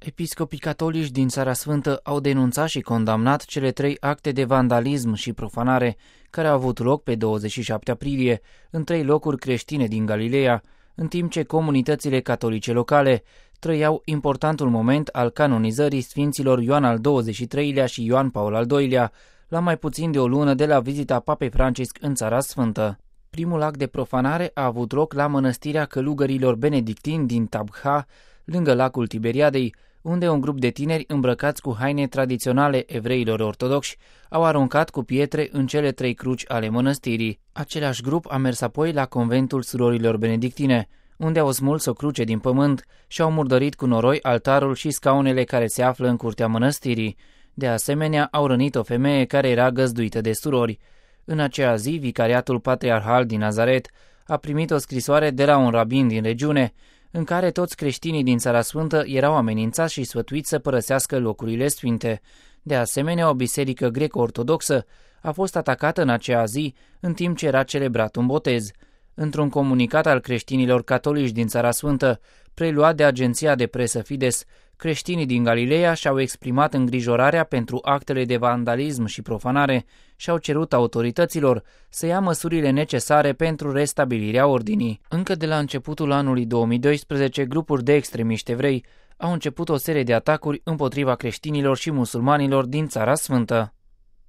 Episcopii catolici din Țara Sfântă au denunțat și condamnat cele 3 acte de vandalism și profanare care au avut loc pe 27 aprilie în 3 locuri creștine din Galileea, în timp ce comunitățile catolice locale trăiau importantul moment al canonizării sfinților Ioan al XXIII-lea și Ioan Paul al II-lea, la mai puțin de o lună de la vizita Papei Francisc în Țara Sfântă. Primul act de profanare a avut loc la mănăstirea călugărilor benedictini din Tabha, lângă lacul Tiberiadei, unde un grup de tineri îmbrăcați cu haine tradiționale evreilor ortodoxi au aruncat cu pietre în cele 3 cruci ale mănăstirii. Același grup a mers apoi la conventul surorilor benedictine, unde au smuls o cruce din pământ și au murdărit cu noroi altarul și scaunele care se află în curtea mănăstirii. De asemenea, au rănit o femeie care era găzduită de surori. În aceea zi, Vicariatul Patriarhal din Nazaret a primit o scrisoare de la un rabin din regiune, în care toți creștinii din Țara Sfântă erau amenințați și sfătuiți să părăsească locurile sfinte. De asemenea, o biserică greco-ortodoxă a fost atacată în aceea zi, în timp ce era celebrat un botez. Într-un comunicat al creștinilor catolici din Țara Sfântă, preluat de agenția de presă Fides, creștinii din Galileea și-au exprimat îngrijorarea pentru actele de vandalism și profanare și au cerut autorităților să ia măsurile necesare pentru restabilirea ordinii. Încă de la începutul anului 2012, grupuri de extremiști evrei au început o serie de atacuri împotriva creștinilor și musulmanilor din Țara Sfântă.